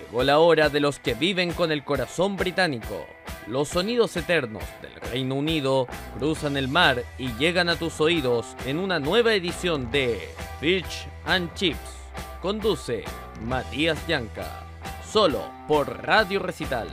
Llegó la hora de los que viven con el corazón británico. Los sonidos eternos del Reino Unido cruzan el mar y llegan a tus oídos en una nueva edición de Fish and Chips. Conduce Matías Llanca, solo por Radio Recital.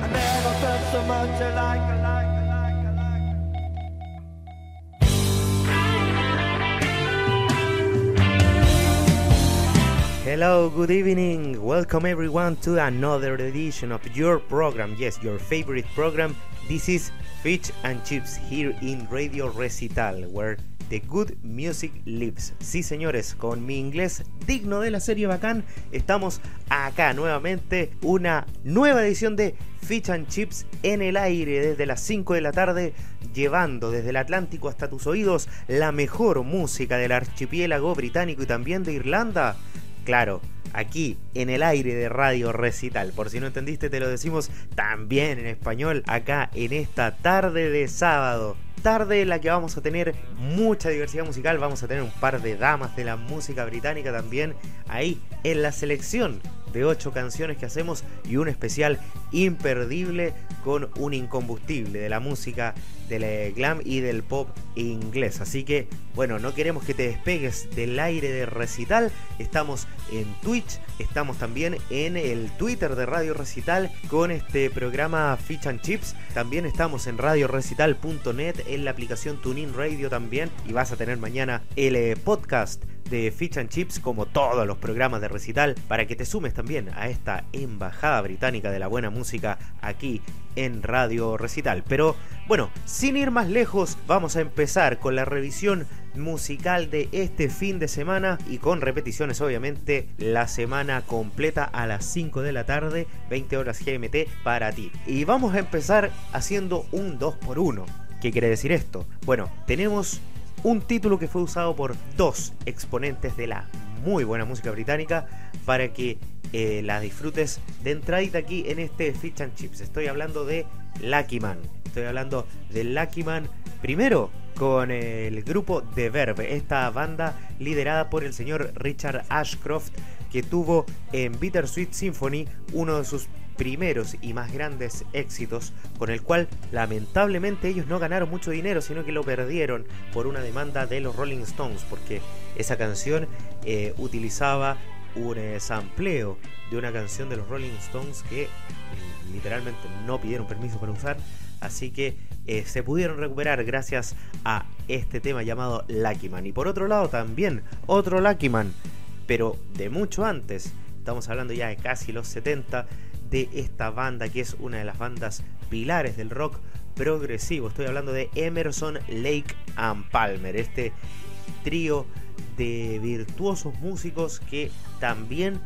Hello, good evening. Welcome everyone to another edition of your program. Yes, your favorite program. This is Fish and Chips here in Radio Recital, where the good music lives. Sí, señores, con mi inglés digno de la serie bacán, estamos acá nuevamente, una nueva edición de Fish and Chips en el aire desde las 5 de la tarde, llevando desde el Atlántico hasta tus oídos la mejor música del archipiélago británico y también de Irlanda. Claro, aquí en el aire de Radio Recital. Por si no entendiste, te lo decimos también en español acá en esta tarde de sábado. Tarde en la que vamos a tener mucha diversidad musical. Vamos a tener un par de damas de la música británica también ahí en la selección de 8 canciones que hacemos y un especial imperdible con un incombustible de la música del glam y del pop inglés. Así que, bueno, no queremos que te despegues del aire de Recital. Estamos en Twitch, estamos también en el Twitter de Radio Recital con este programa Fish and Chips. También estamos en radiorecital.net, en la aplicación TuneIn Radio también. Y vas a tener mañana el podcast de Fish and Chips, como todos los programas de Recital, para que te sumes también a esta embajada británica de la buena música aquí en Radio Recital. Pero bueno, sin ir más lejos, vamos a empezar con la revisión musical de este fin de semana y con repeticiones obviamente la semana completa a las 5 de la tarde, 20 horas GMT para ti. Y vamos a empezar haciendo un 2x1. ¿Qué quiere decir esto? Bueno, tenemos un título que fue usado por 2 exponentes de la muy buena música británica para que la disfrutes de entradita aquí en este Fish and Chips. Estoy hablando de Lucky Man. Estoy hablando de Lucky Man primero con el grupo The Verve, esta banda liderada por el señor Richard Ashcroft, que tuvo en Bittersweet Symphony uno de sus primeros y más grandes éxitos, con el cual lamentablemente ellos no ganaron mucho dinero, sino que lo perdieron por una demanda de los Rolling Stones, porque esa canción utilizaba un sampleo de una canción de los Rolling Stones que literalmente no pidieron permiso para usar. Así que se pudieron recuperar gracias a este tema llamado Lucky Man. Y por otro lado también otro Lucky Man, pero de mucho antes, estamos hablando ya de casi los 70, de esta banda que es una de las bandas pilares del rock progresivo. Estoy hablando de Emerson, Lake and Palmer, este trío de virtuosos músicos que también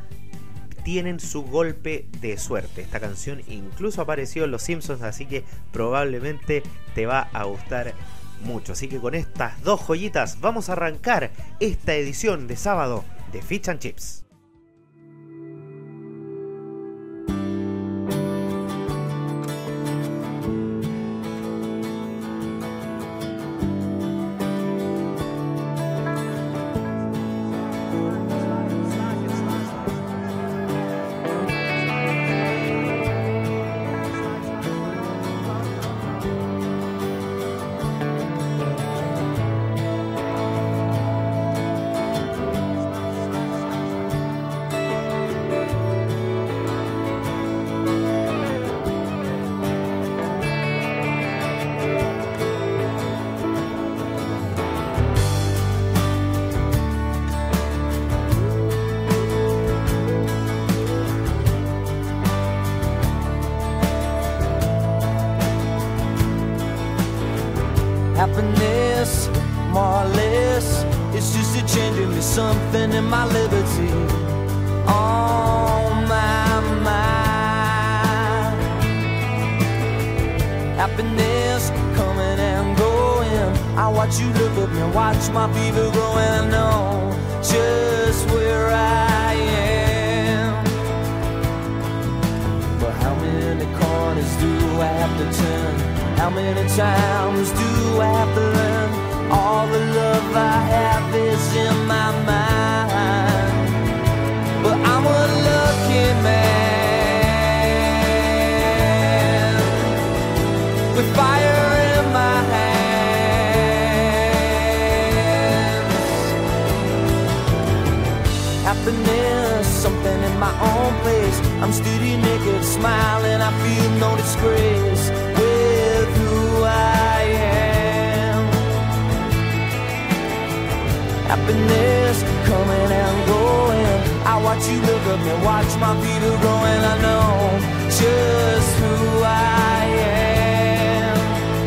tienen su golpe de suerte. Esta canción incluso apareció en Los Simpsons, así que probablemente te va a gustar mucho. Así que con estas 2 joyitas vamos a arrancar esta edición de sábado de Fish and Chips. Happiness, more or less, it's just a changing me something in my liberty. On my mind. Happiness coming and going. I watch you look at me, watch my fever growing. I know just where I am. But how many corners do I have to turn? How many times do I have to learn? All the love I have is in my mind. But I'm a lucky man. happiness, something in my own place. I'm steady, naked, smiling, I feel no disgrace with who I am. Happiness coming and going, I watch you look at me, watch my fever growing. I know just who I am.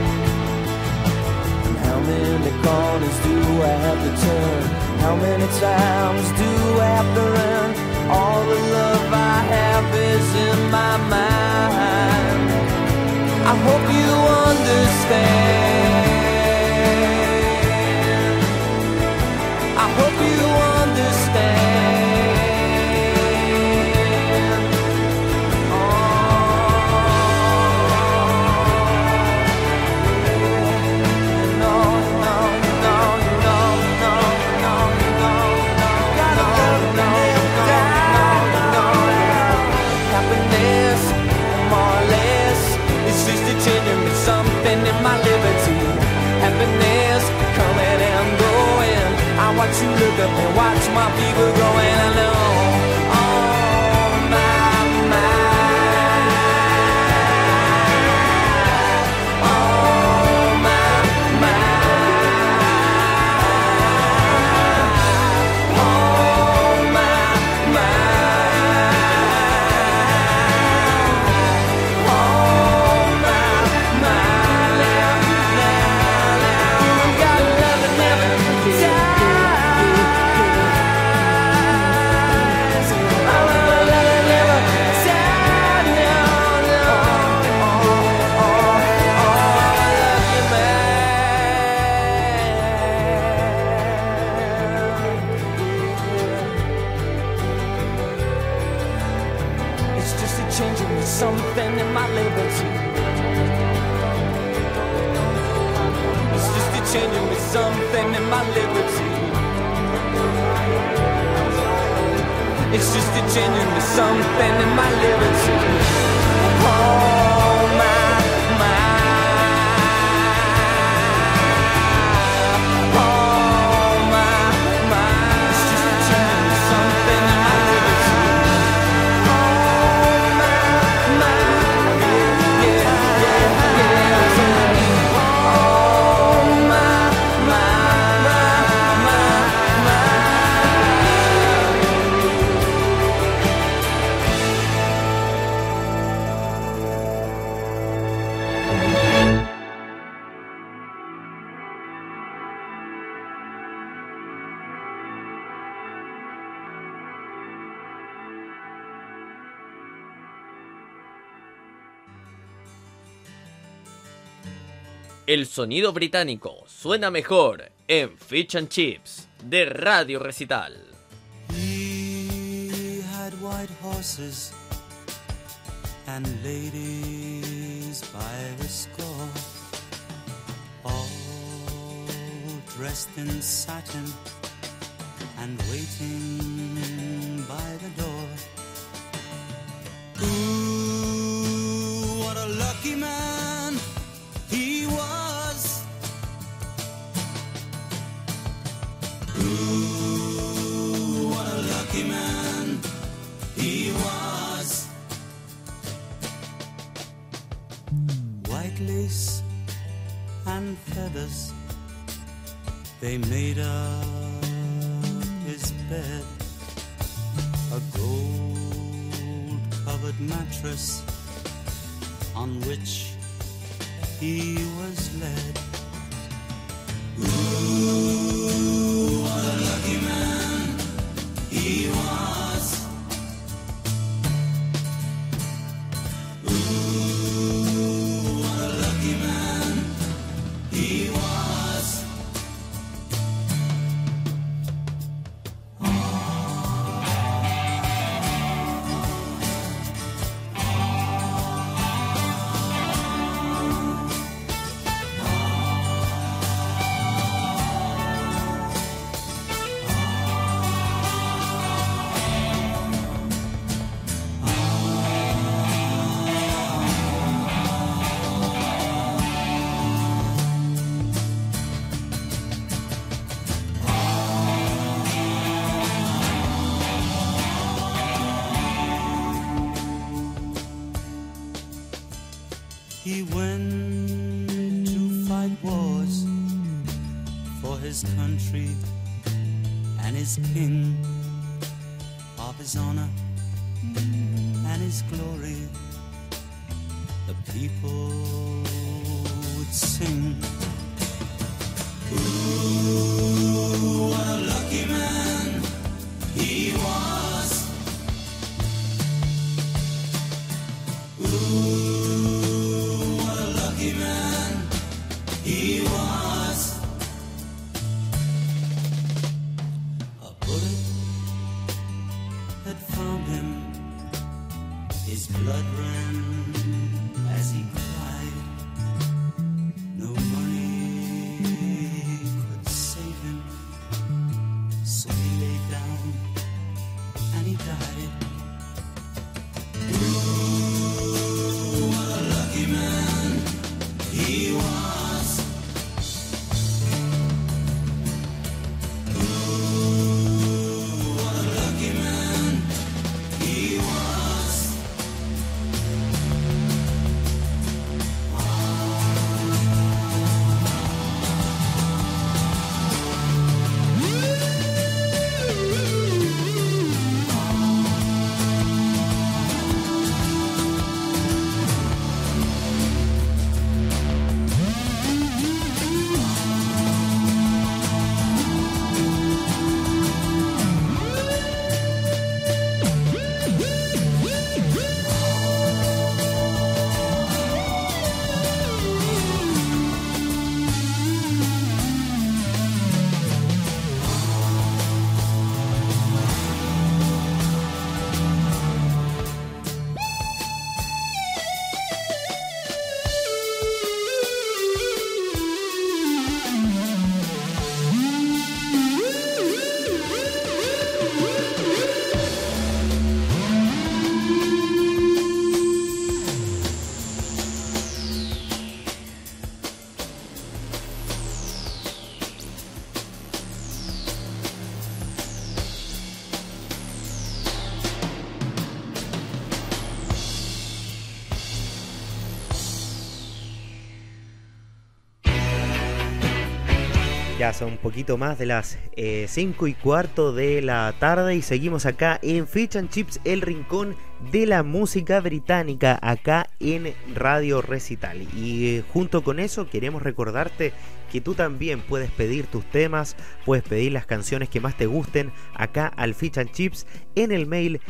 And how many corners do I have to turn? How many times do I have to run? All the love I have is in my mind. I hope you understand. I hope you understand. Something in my liberty, happiness coming and going. I watch you look up and watch my fever growing. I know, oh my mind, oh my mind, oh my something in my liberty. It's just a changing me something in my liberty. It's just a changing me something in my liberty. Oh my mind, oh my mind. It's just a changing me something in my liberty. El sonido británico suena mejor en Fish and Chips de Radio Recital. He had white horses and ladies by the score, all dressed in satin and waiting by the door. Ooh, what a lucky man he was. Ooh, what a lucky man he was. White lace and feathers, they made up his bed. A gold-covered mattress on which he was led. Ooh, what a lucky man he was. Ooh, what a lucky man he was. He went to fight wars for his country and his king, of his honor and his glory. The people would sing. Ooh, what a lucky man he was. Ooh, what a lucky man he was. A bullet had found him. His blood ran as he cried. No money could save him, so he lay down and he died. Ooh, what a lucky man he was. Ooh, what a lucky man he was. Ya son un poquito más de las 5:15 de la tarde y seguimos acá en Fish and Chips, el rincón de la música británica, acá en Radio Recital. Y junto con eso queremos recordarte que tú también puedes pedir tus temas, puedes pedir las canciones que más te gusten acá al Fish and Chips en el mail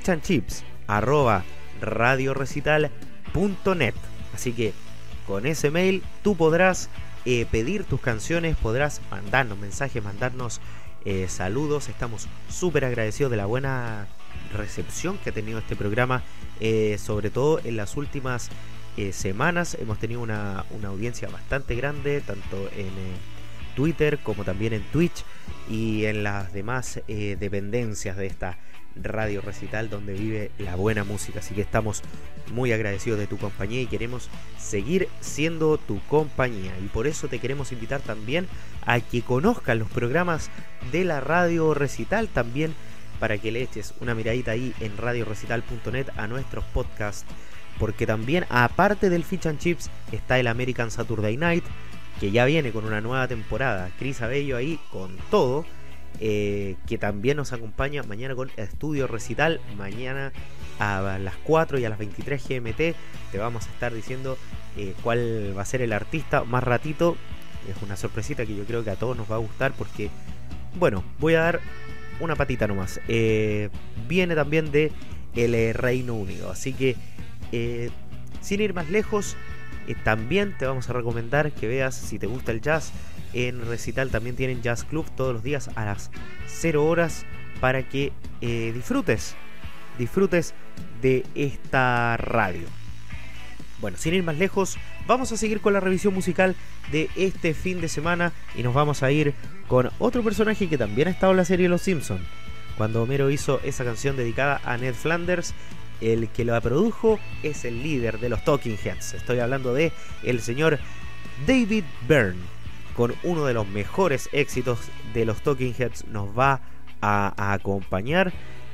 fishandchips@radiorecital.net. Así que con ese mail tú podrás pedir tus canciones, podrás mandarnos mensajes, mandarnos saludos. Estamos súper agradecidos de la buena recepción que ha tenido este programa, sobre todo en las últimas semanas. Hemos tenido una audiencia bastante grande, tanto en Twitter como también en Twitch y en las demás dependencias de esta Radio Recital donde vive la buena música. Así que estamos muy agradecidos de tu compañía y queremos seguir siendo tu compañía, y por eso te queremos invitar también a que conozcas los programas de la Radio Recital, también para que le eches una miradita ahí en radiorecital.net a nuestros podcasts, porque también aparte del Fish and Chips está el American Saturday Night, que ya viene con una nueva temporada. Cris Abello ahí con todo, que también nos acompaña mañana con Estudio Recital. Mañana a las 4 y a las 23 GMT te vamos a estar diciendo cuál va a ser el artista más ratito. Es una sorpresita que yo creo que a todos nos va a gustar, porque, bueno, voy a dar una patita nomás. Viene también de el Reino Unido, así que sin ir más lejos, también te vamos a recomendar que veas, si te gusta el jazz, en Recital también tienen Jazz Club todos los días a las 0 horas para que disfrutes de esta radio. Bueno, sin ir más lejos, vamos a seguir con la revisión musical de este fin de semana y nos vamos a ir con otro personaje que también ha estado en la serie Los Simpson. Cuando Homero hizo esa canción dedicada a Ned Flanders, el que la produjo es el líder de los Talking Heads. Estoy hablando de el señor David Byrne. Con uno de los mejores éxitos de los Talking Heads nos va a acompañar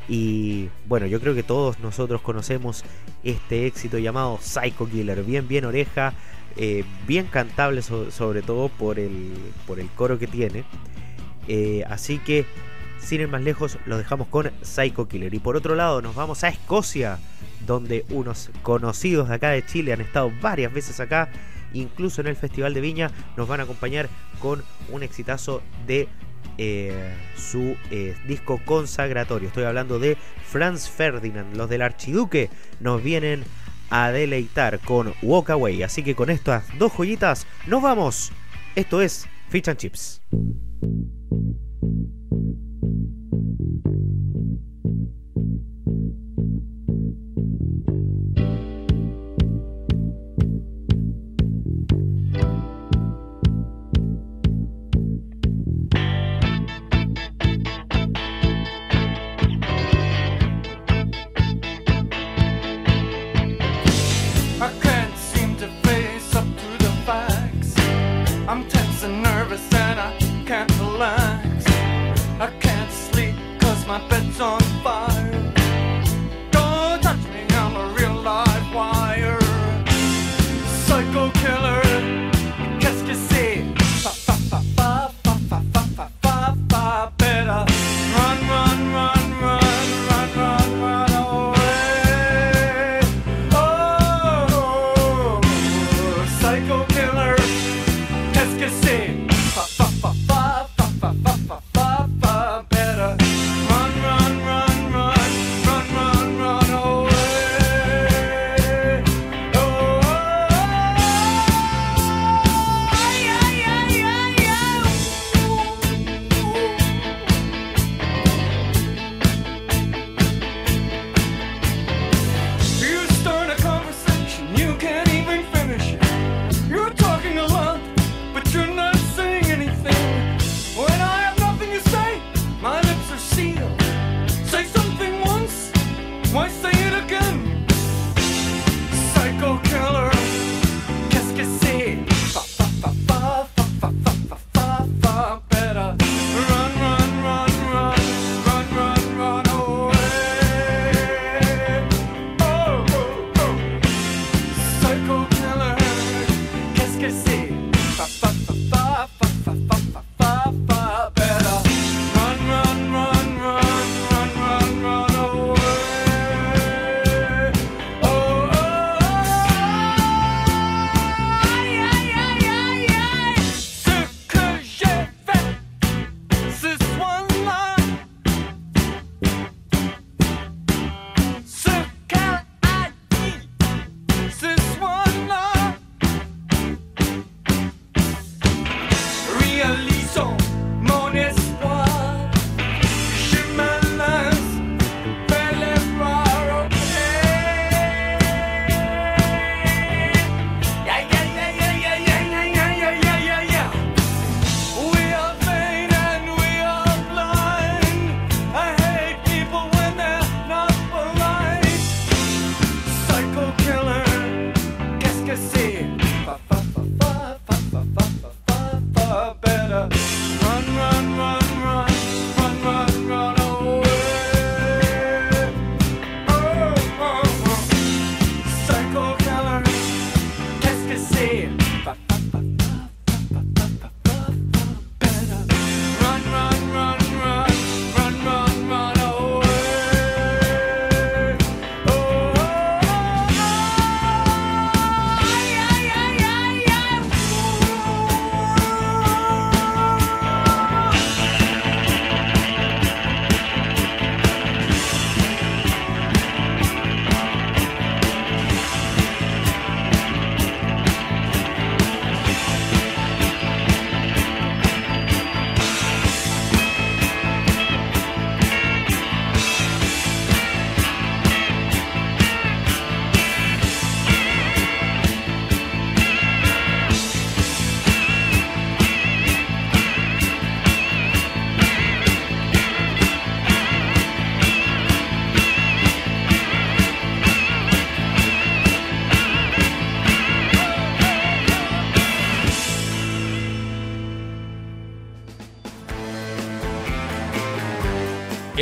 Y bueno, yo creo que todos nosotros conocemos este éxito llamado Psycho Killer. Bien oreja, bien cantable sobre todo por el coro que tiene. Así que sin ir más lejos, lo dejamos con Psycho Killer. Y por otro lado nos vamos a Escocia, donde unos conocidos de acá de Chile han estado varias veces acá, incluso en el Festival de Viña. Nos van a acompañar con un exitazo de su disco consagratorio. Estoy hablando de Franz Ferdinand. Los del Archiduque nos vienen a deleitar con Walk Away. Así que con estas dos joyitas nos vamos. Esto es Fish and Chips. I'm tense and nervous and I can't relax.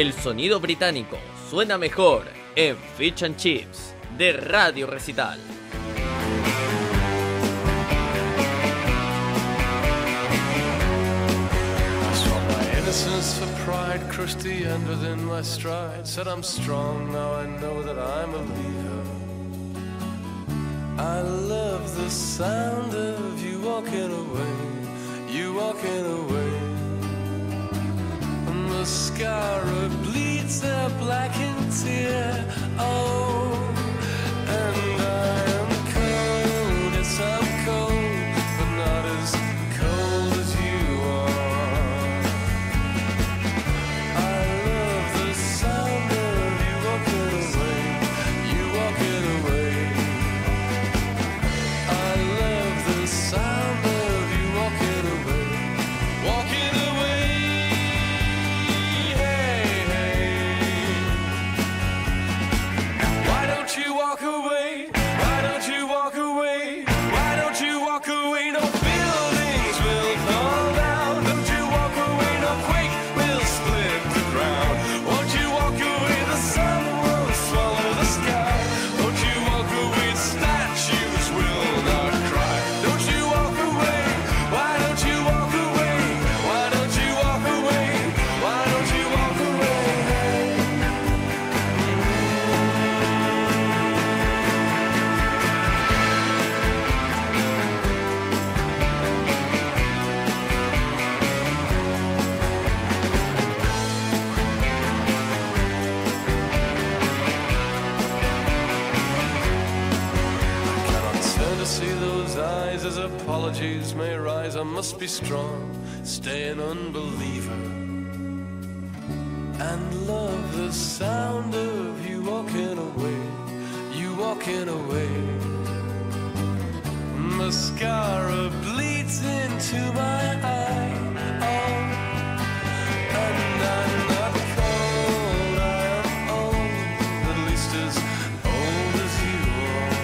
El sonido británico suena mejor en Fish and Chips de Radio Recital. Innocence for pride, crushed the end within my stride. Said I'm strong, now I know that I'm a leader. I love the sound of you walking away, you walking away. Mascara bleeds a blackened tear. Oh, and I am cold, yes I'm cold, but not as cold as you are. I love the sound of you walking away, you walking away. I love the sound of you walking away, walking away. Walk away, why don't you walk away? Why don't you walk away? No buildings will fall down. Don't you walk away, no quake will split the ground. Won't you walk away, the sun won't swallow the sky. Don't you walk away, statues will not cry. Don't you walk away, why don't you walk away? Why don't you walk away? Why don't you walk away? See those eyes as apologies may rise. I must be strong, stay an unbeliever, and love the sound of you walking away, you walking away. Mascara bleeds into my eye. Oh, and I'm not cold, I am old, at least as old as you are.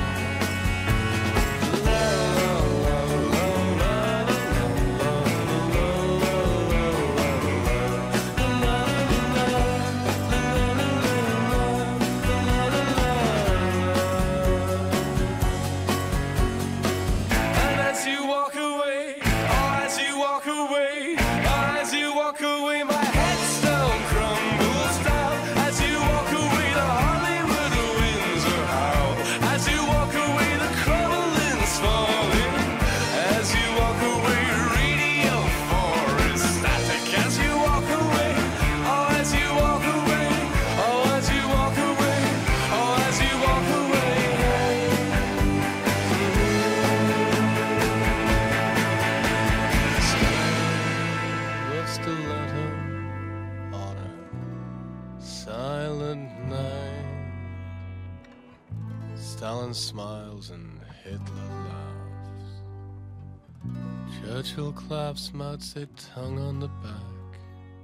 Stalin smiles and Hitler laughs. Churchill claps, Mao Tse tongue on the back.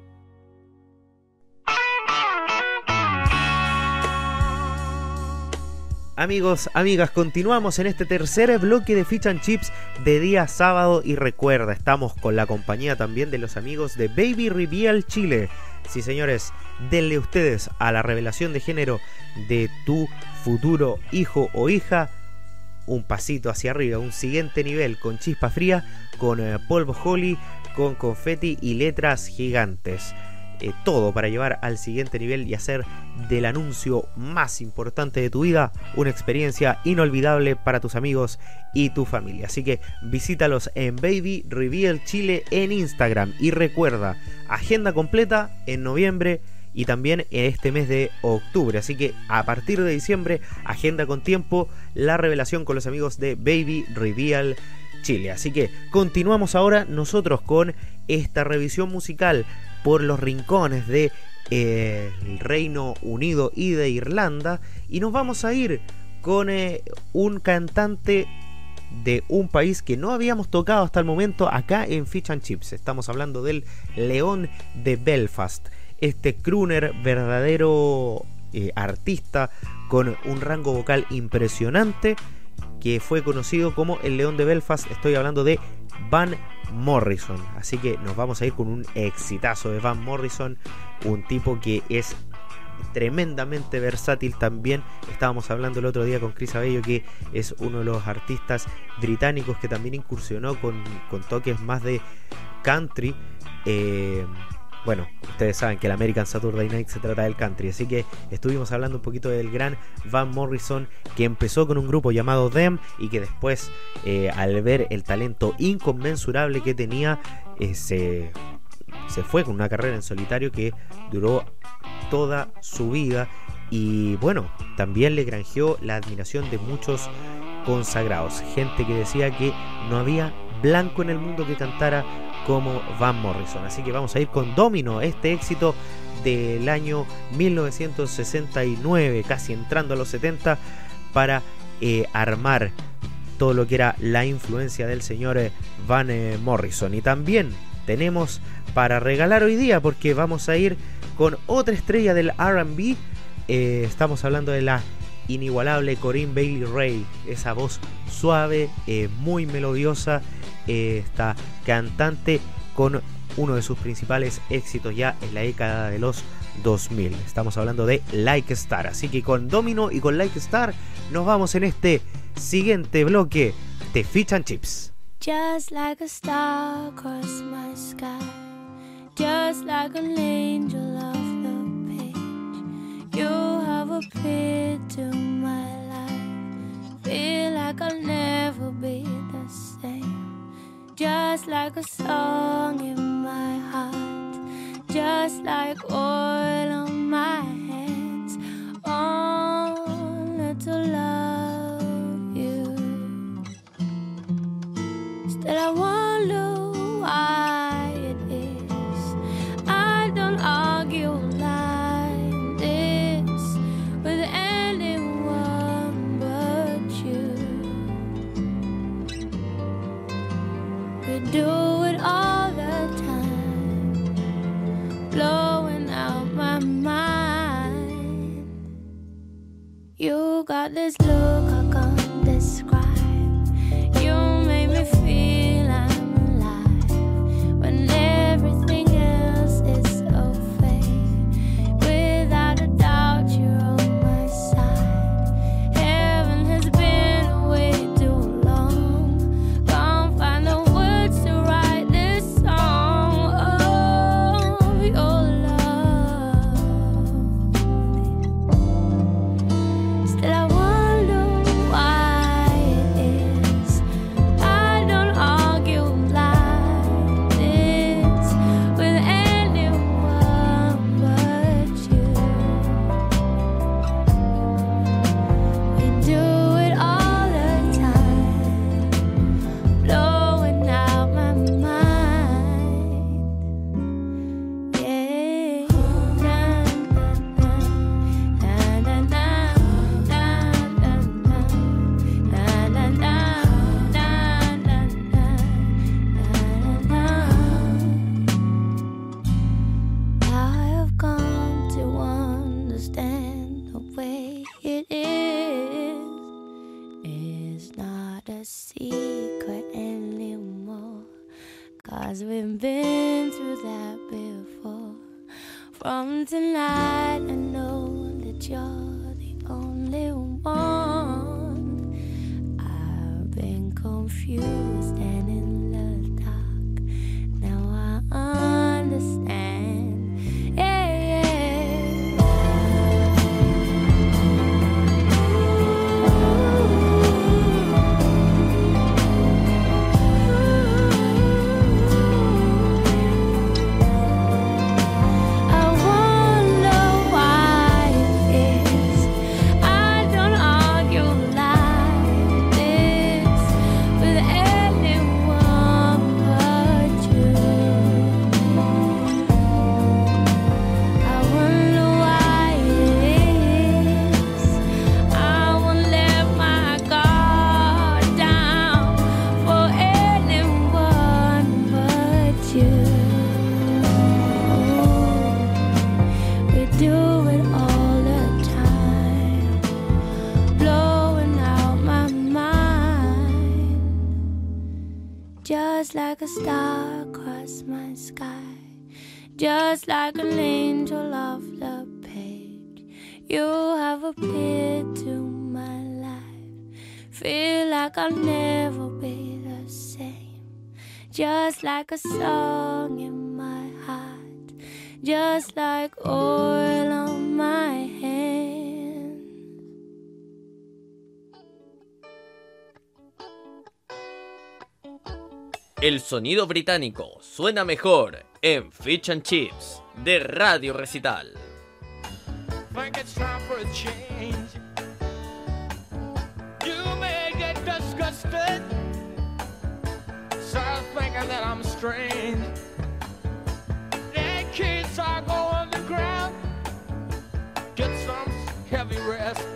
Amigos, amigas, continuamos en este tercer bloque de Fish and Chips de día sábado y recuerda, estamos con la compañía también de los amigos de Baby Reveal Chile. Sí, señores, denle ustedes a la revelación de género de tu futuro hijo o hija un pasito hacia arriba, un siguiente nivel con chispa fría, con polvo Holly, con confeti y letras gigantes. Todo para llevar al siguiente nivel y hacer del anuncio más importante de tu vida una experiencia inolvidable para tus amigos y tu familia. Así que visítalos en Baby Reveal Chile en Instagram y recuerda, agenda completa en noviembre y también en este mes de octubre. Así que a partir de diciembre, agenda con tiempo la revelación con los amigos de Baby Reveal Chile. Así que continuamos ahora nosotros con esta revisión musical por los rincones de el Reino Unido y de Irlanda, y nos vamos a ir con un cantante de un país que no habíamos tocado hasta el momento acá en Fish and Chips. Estamos hablando del León de Belfast, este crooner, verdadero artista con un rango vocal impresionante, que fue conocido como el León de Belfast. Estoy hablando de Van Morrison. Así que nos vamos a ir con un exitazo de Van Morrison, un tipo que es tremendamente versátil también. Estábamos hablando el otro día con Chris Abello, que es uno de los artistas británicos que también incursionó con toques más de country. Bueno, ustedes saben que el American Saturday Night se trata del country, así que estuvimos hablando un poquito del gran Van Morrison, que empezó con un grupo llamado Them y que después, al ver el talento inconmensurable que tenía, se fue con una carrera en solitario que duró toda su vida, y bueno, también le granjeó la admiración de muchos consagrados, gente que decía que no había blanco en el mundo que cantara como Van Morrison. Así que vamos a ir con Domino, este éxito del año 1969, casi entrando a los 70, para armar todo lo que era la influencia del señor Van Morrison. Y también tenemos para regalar hoy día, porque vamos a ir con otra estrella del R&B. Estamos hablando de la inigualable Corinne Bailey Rae, esa voz suave, muy melodiosa, esta cantante con uno de sus principales éxitos ya en la década de los 2000. Estamos hablando de Like a Star. Así que con Domino y con Like a Star nos vamos en este siguiente bloque de Fish and Chips. Just like a star across my sky, just like an angel off the page, you have appeared to my life. Feel like I'll never be the same. Just like a song in my heart, just like oil on my hands, only to love you. Still I wonder why it is I don't argue like this with anyone but you. We do it all the time, blowing out my mind. You got this look I can't describe. You make me feel I'm alive when everything else is so fake. Without a doubt you're on my side. Heaven has been away too long. Can't find the words to write this song of your love. Still I wonder why it is I don't argue like this with anyone but you. We do it all the time, blowing out my mind. Yeah. Na, na, na, na, na, na, na, na, na, na, na, na, na. I have come to understand the way it is. It's not a secret anymore, 'cause we've been through that before. From tonight I know that you're the only one. I've been confused and in the dark. Now I understand. Yeah, yeah. I wonder why it is I don't argue like this with just like a star across my sky, just like an angel off the page. You have appeared to my life. Feel like I'll never be the same. Just like a song in my heart, just like oil on my hand. El sonido británico suena mejor en Fish and Chips de Radio Recital. Think it's time for a change. You may get disgusted, start thinking that I'm strange. The kids are going to ground, get some heavy rest.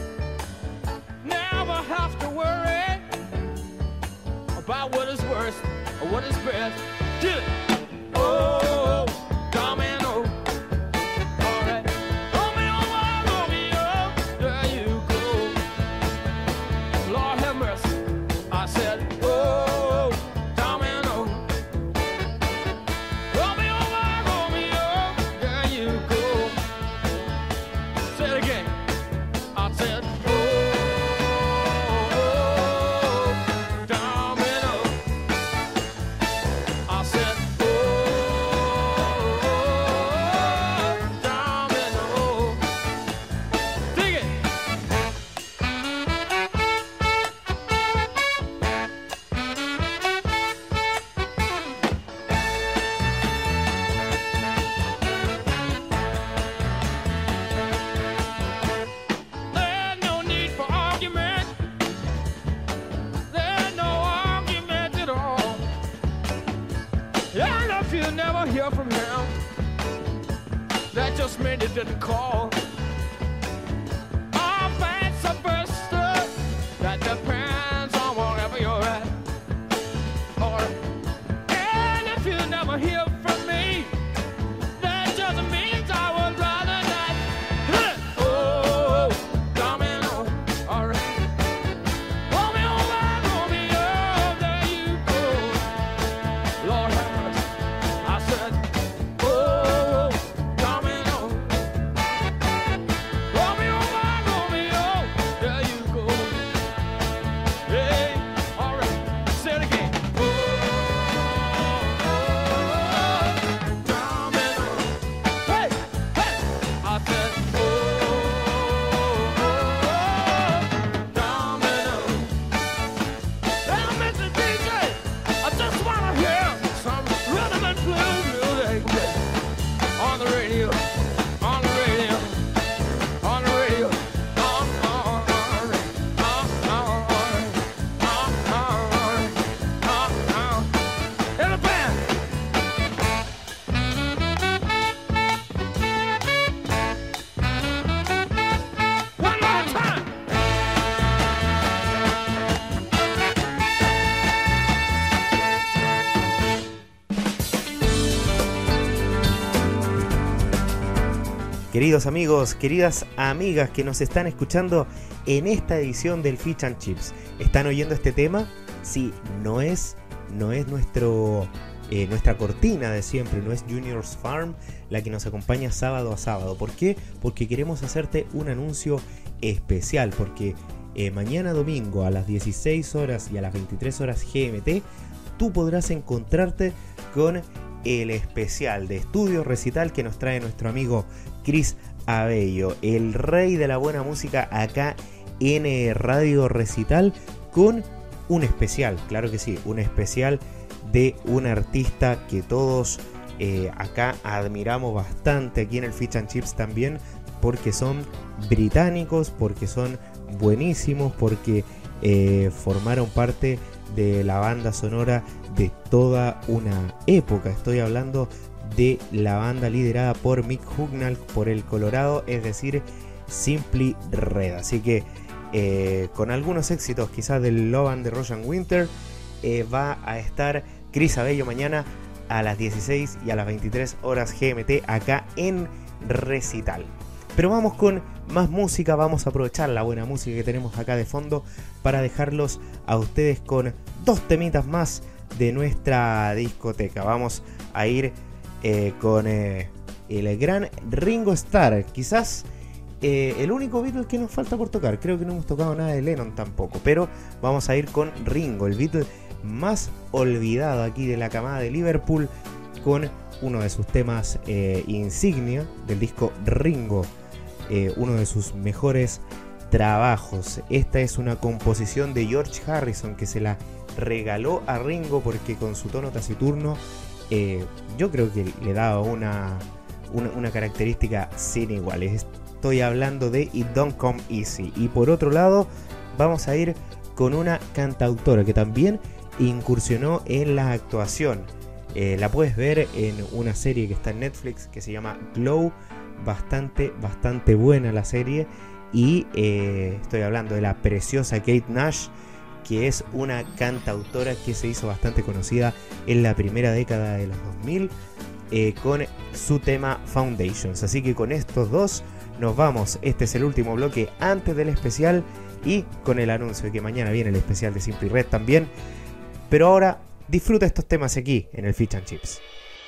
Never have to worry about what is worst or what is best. Get it? Oh, domino. All right. Romeo, Romeo, there you go. Lord have mercy. I said, oh, domino. Romeo, Romeo, there you go. Say it again. I said, hear from him. That just meant he didn't call. Our fans are bursting. That depends on wherever you're at. Or, and if you never hear from me, that just means I would rather not. Oh, domino, all right. Romeo, Romeo, there you go. Lord have mercy. I said, oh, domino. Romeo, Romeo, there you go. Hey, all right, say it again. Oh, domino. Hey, hey. I said, oh, domino. Now, Mr. DJ, I just want to hear some rhythm and blues music on the radio, on the radio, on the radio. In the band. One more time. Queridos amigos, queridas amigas que nos están escuchando en esta edición del Fish and Chips, ¿están oyendo este tema? Sí, no es nuestra cortina de siempre, no es Junior's Farm la que nos acompaña sábado a sábado. ¿Por qué? Porque queremos hacerte un anuncio especial, porque mañana domingo a las 16 horas y a las 23 horas GMT tú podrás encontrarte con el especial de Estudio Recital que nos trae nuestro amigo Chris Abello, el rey de la buena música acá en Radio Recital, con un especial, claro que sí, un especial de un artista que todos acá admiramos bastante aquí en el Fish and Chips también, porque son británicos, porque son buenísimos, porque formaron parte de la banda sonora de toda una época. Estoy hablando de la banda liderada por Mick Hucknall por el Colorado, es decir, Simply Red. Así que con algunos éxitos quizás del Love and the Russian Winter, va a estar Chris Abello mañana a las 16 y a las 23 horas GMT acá en Recital. Pero vamos con más música, vamos a aprovechar la buena música que tenemos acá de fondo para dejarlos a ustedes con dos temitas más de nuestra discoteca. Vamos a ir con el gran Ringo Starr, quizás el único Beatle que nos falta por tocar. Creo que no hemos tocado nada de Lennon tampoco, pero vamos a ir con Ringo, el Beatle más olvidado aquí de la camada de Liverpool, con uno de sus temas insignia del disco Ringo, uno de sus mejores trabajos. Esta es una composición de George Harrison que se la regaló a Ringo porque con su tono taciturno yo creo que le daba una característica sin iguales. Estoy hablando de It Don't Come Easy. Y por otro lado vamos a ir con una cantautora que también incursionó en la actuación. La puedes ver en una serie que está en Netflix que se llama Glow. Bastante buena la serie. Y estoy hablando de la preciosa Kate Nash, que es una cantautora que se hizo bastante conocida en la primera década de los 2000 con su tema Foundations. Así que con estos dos nos vamos. Este es el último bloque antes del especial y con el anuncio de que mañana viene el especial de Simply Red también. Pero ahora disfruta estos temas aquí en el Fish and Chips.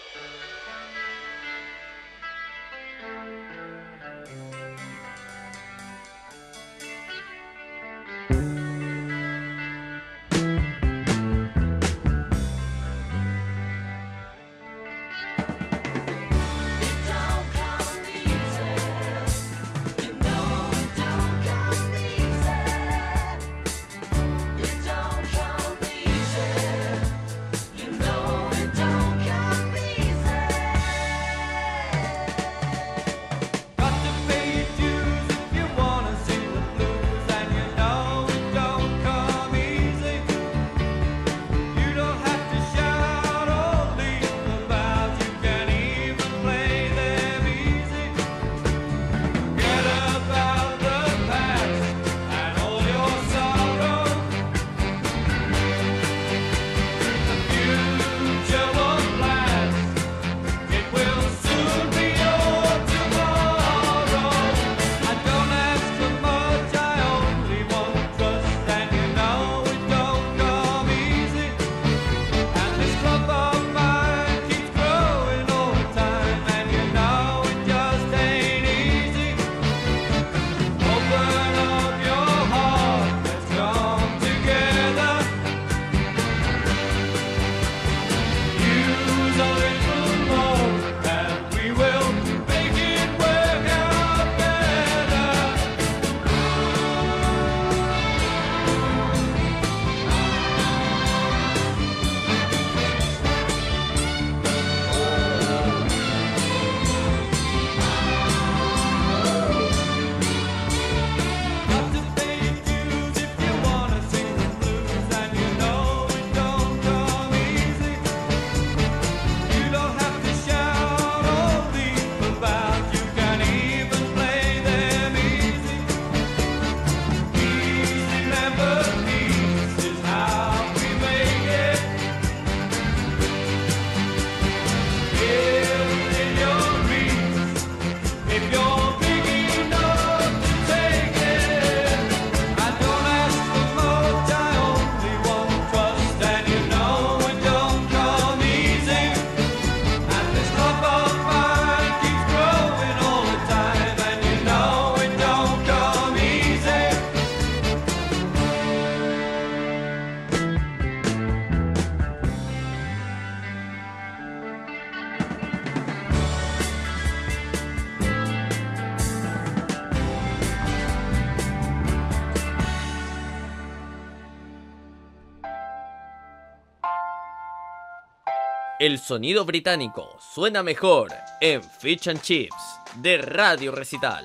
El sonido británico suena mejor en Fish and Chips de Radio Recital.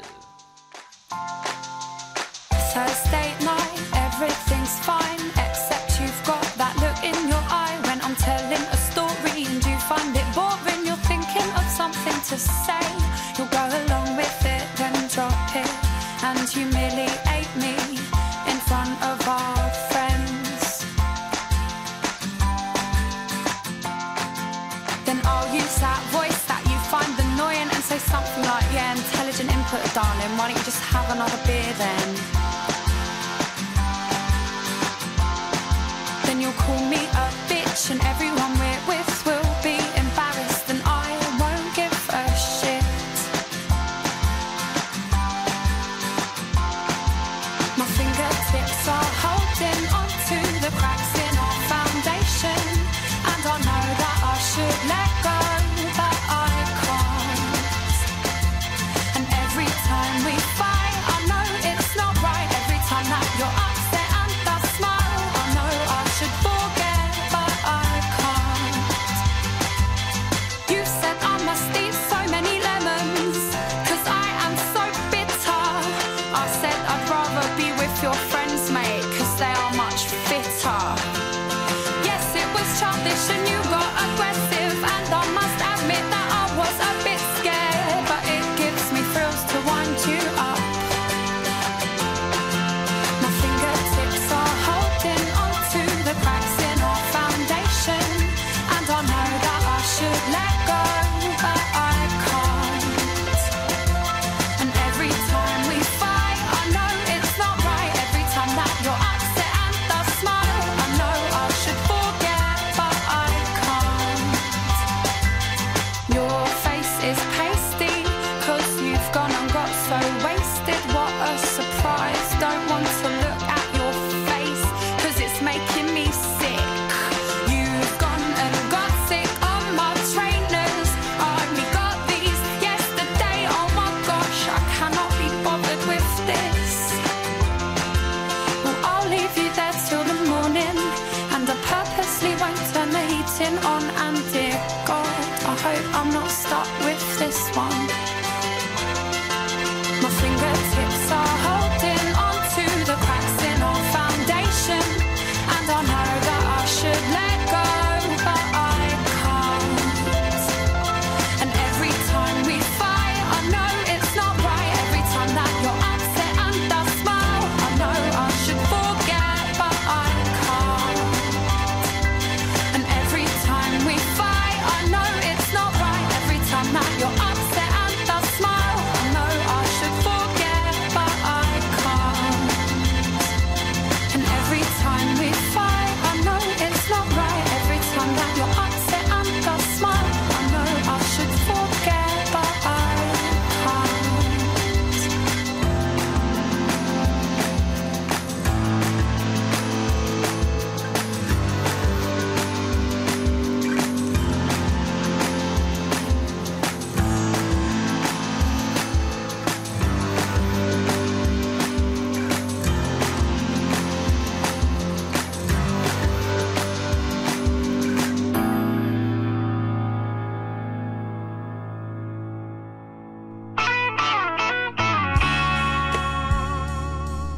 Thursday night, everything's fine, except you've got that look in your eye when I'm telling a story and you find it boring. You're thinking of something to say, you'll go along with it, then drop it and humiliate me in front of our friends. Then I'll use that voice that you find annoying and say something like, yeah, intelligent input, darling, why don't you just have another beer then? Then you'll call me a bitch and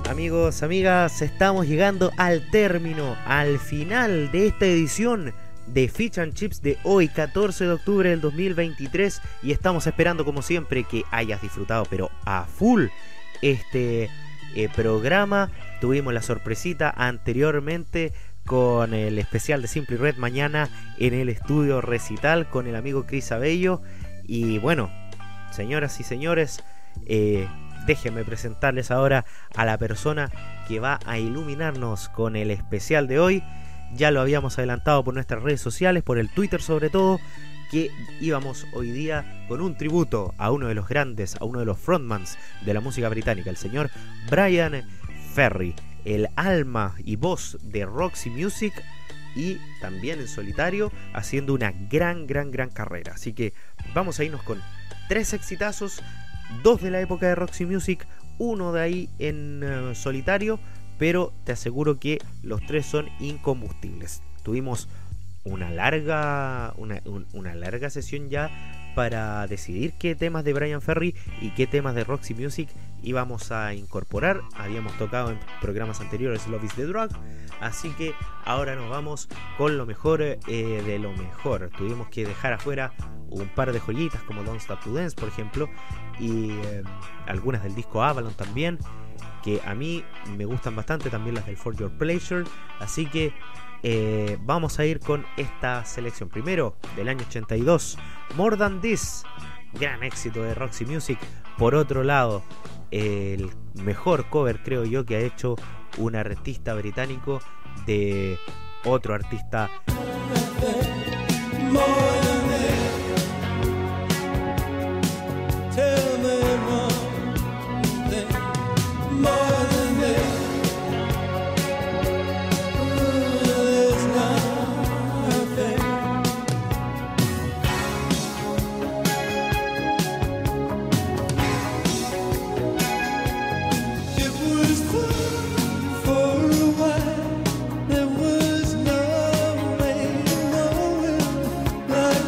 Amigos, amigas, estamos llegando al término, al final de esta edición de Fish and Chips de hoy, 14 de octubre del 2023, y estamos esperando como siempre que hayas disfrutado pero a full este programa. Tuvimos la sorpresita anteriormente con el especial de Simply Red mañana en el estudio Recital con el amigo Chris Abello. Y bueno, señoras y señores, déjenme presentarles ahora a la persona que va a iluminarnos con el especial de hoy. Ya lo habíamos adelantado por nuestras redes sociales, por el Twitter sobre todo, que íbamos hoy día con un tributo a uno de los grandes, a uno de los frontmans de la música británica, el señor Bryan Ferry, el alma y voz de Roxy Music, y también en solitario haciendo una gran carrera. Así que vamos a irnos con 3 exitazos, 2 de la época de Roxy Music, 1 de ahí en solitario, pero te aseguro que los 3 son incombustibles. Tuvimos una larga sesión ya para decidir qué temas de Bryan Ferry y qué temas de Roxy Music íbamos a incorporar. Habíamos tocado en programas anteriores Love is the Drug, así que ahora nos vamos con lo mejor de lo mejor. Tuvimos que dejar afuera un par de joyitas como Don't Stop to Dance, por ejemplo, y algunas del disco Avalon también, que a mí me gustan bastante, también las del For Your Pleasure. Así que vamos a ir con esta selección. Primero, del año 82, More Than This, gran éxito de Roxy Music. Por otro lado, el mejor cover, creo yo, que ha hecho un artista británico de otro artista. Like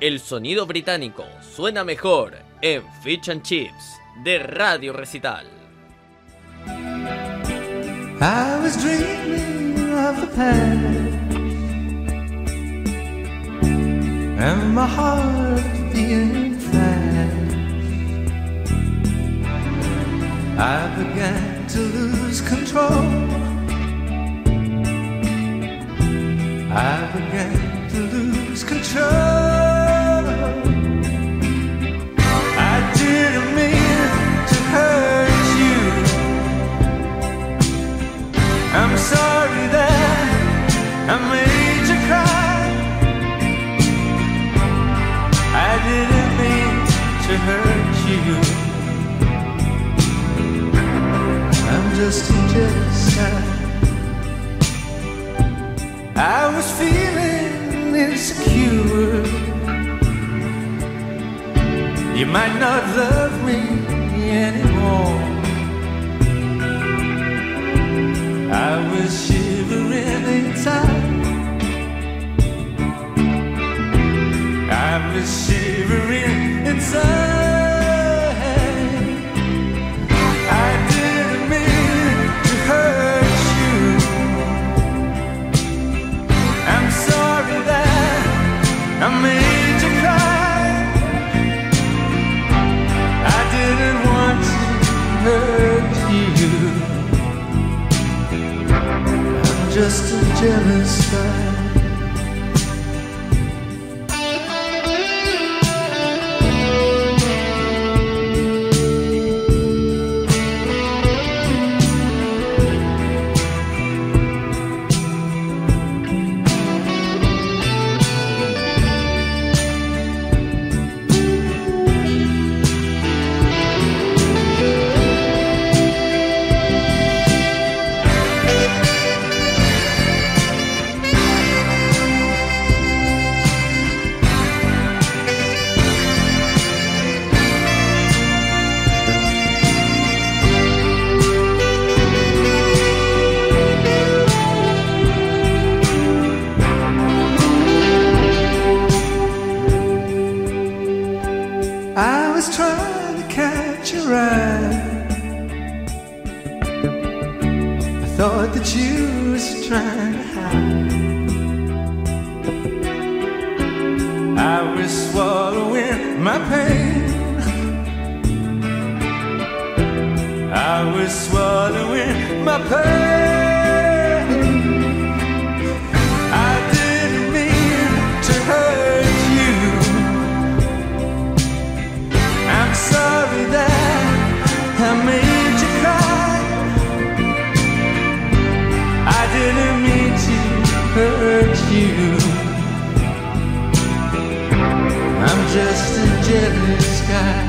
El sonido británico suena mejor en Fish and Chips de Radio Recital. I was dreaming of the past and my heart being fast. I began to lose control. I began to lose control. I didn't mean to hurt you. I'm sorry that I made you cry. I didn't mean to hurt you. I'm just a jealous guy. I was feeling insecure. You might not love me anymore. I was shivering inside. I was shivering inside. I didn't mean to hurt you. I'm sorry that I made you cry. I didn't want to hurt you. I'm just a jealous guy. I was trying to catch your eye. I thought that you was trying to hide. I was swallowing my pain. I was swallowing my pain. I didn't mean to hurt you. I'm sorry that I made you cry. I didn't mean to hurt you. I'm just a jealous guy.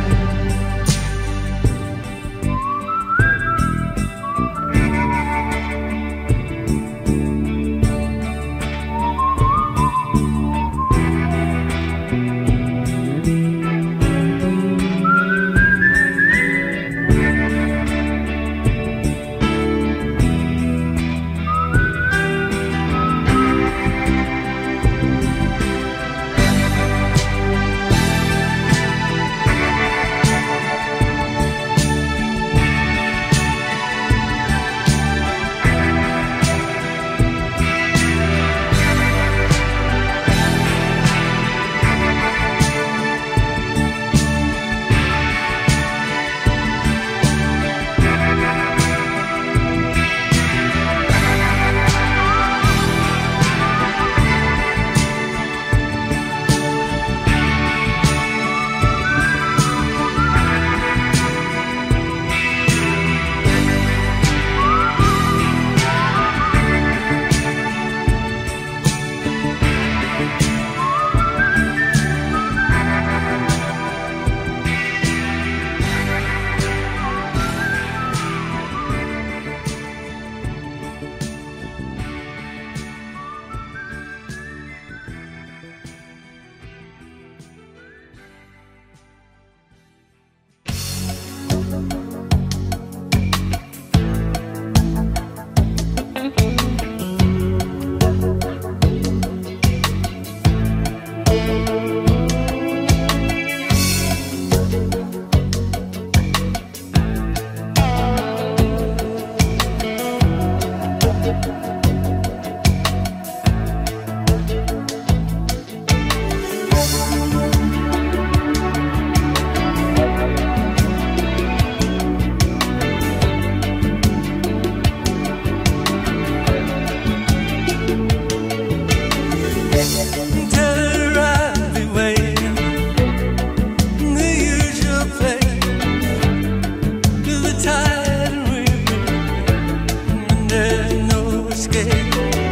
Tide and river, and there's no escape.